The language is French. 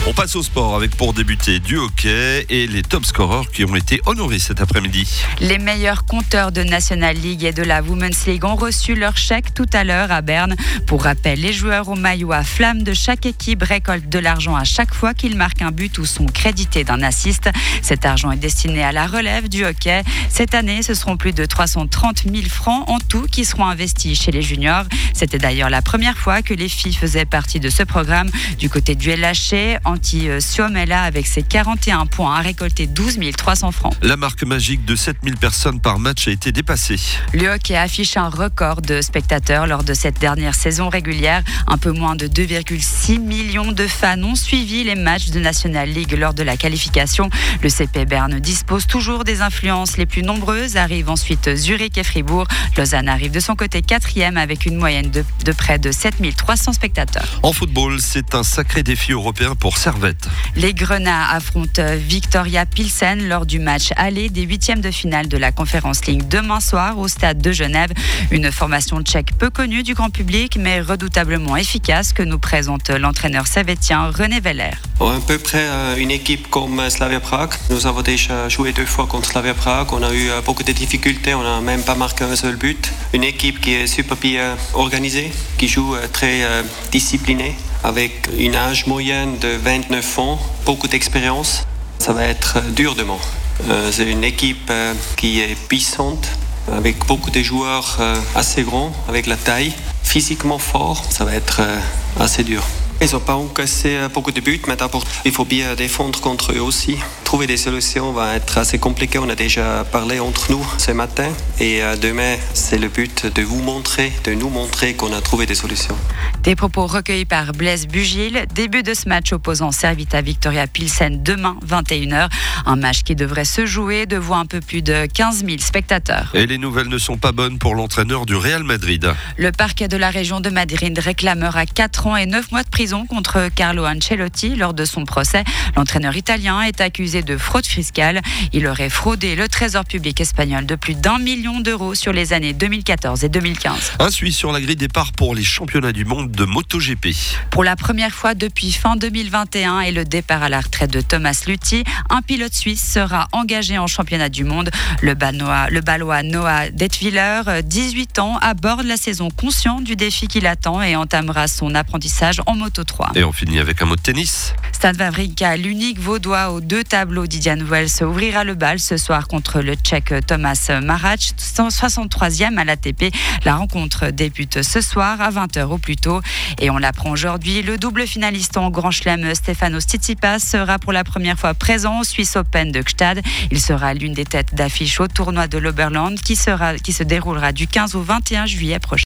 On passe au sport avec pour débuter du hockey et les top scorers qui ont été honorés cet après-midi. Les meilleurs compteurs de National League et de la Women's League ont reçu leur chèque tout à l'heure à Berne. Pour rappel, les joueurs au maillot à flamme de chaque équipe récoltent de l'argent à chaque fois qu'ils marquent un but ou sont crédités d'un assist. Cet argent est destiné à la relève du hockey. Cette année, ce seront plus de 330 000 francs en tout qui seront investis chez les juniors. C'était d'ailleurs la première fois que les filles faisaient partie de ce programme. Du côté du LHC, Antti Suomela, avec ses 41 points, a récolté 12 300 francs. La marque magique de 7 000 personnes par match a été dépassée. Le hockey affiche un record de spectateurs lors de cette dernière saison régulière. Un peu moins de 2,6 millions de fans ont suivi les matchs de National League lors de la qualification. Le CP Berne dispose toujours des influences les plus nombreuses. Arrivent ensuite Zurich et Fribourg. Lausanne arrive de son côté 4e avec une moyenne de près de 7 300 spectateurs. En football, c'est un sacré défi européen pour Servette. Les Grenats affrontent Viktoria Pilsen lors du match aller des 8e de finale de la Conference League demain soir au stade de Genève. Une formation tchèque peu connue du grand public mais redoutablement efficace que nous présente l'entraîneur servettien René Veller. À peu près une équipe comme Slavia Prague. Nous avons déjà joué 2 fois contre Slavia Prague. On a eu beaucoup de difficultés. On n'a même pas marqué un seul but. Une équipe qui est super bien organisée, qui joue très disciplinée, avec une âge moyenne de 29 ans, beaucoup d'expérience. Ça va être dur demain. C'est une équipe qui est puissante, avec beaucoup de joueurs assez grands, avec la taille, physiquement fort. Ça va être assez dur. Ils n'ont pas encaissé beaucoup de buts, mais d'abord, il faut bien défendre contre eux aussi. Trouver des solutions va être assez compliqué. On a déjà parlé entre nous ce matin. Et demain, c'est le but de nous montrer qu'on a trouvé des solutions. Des propos recueillis par Blaise Bugil. Début de ce match opposant Servette à Viktoria Pilsen demain, 21h. Un match qui devrait se jouer devant un peu plus de 15 000 spectateurs. Et les nouvelles ne sont pas bonnes pour l'entraîneur du Real Madrid. Le parquet de la région de Madrid réclamera 4 ans et 9 mois de prison contre Carlo Ancelotti lors de son procès. L'entraîneur italien est accusé de fraude fiscale. Il aurait fraudé le trésor public espagnol de plus d'1 million d'euros sur les années 2014 et 2015. Un Suisse sur la grille départ pour les championnats du monde de MotoGP. Pour la première fois depuis fin 2021 et le départ à la retraite de Thomas Luthi, un pilote suisse sera engagé en championnat du monde. Le Balois Noah Detwiller, 18 ans, aborde la saison conscient du défi qui l'attend et entamera son apprentissage en Moto 3. Et on finit avec un mot de tennis. Stade Wawrinka, l'unique vaudois aux 2 tableaux d'Indian Wells, ouvrira le bal ce soir contre le Tchèque Thomas Marac, 163e à l'ATP. La rencontre débute ce soir à 20h au plus tôt. Et on l'apprend aujourd'hui, le double finaliste en Grand Chelem Stefanos Tsitsipas sera pour la première fois présent au Swiss Open de Gstaad. Il sera l'une des têtes d'affiche au tournoi de l'Oberland qui se déroulera du 15 au 21 juillet prochain.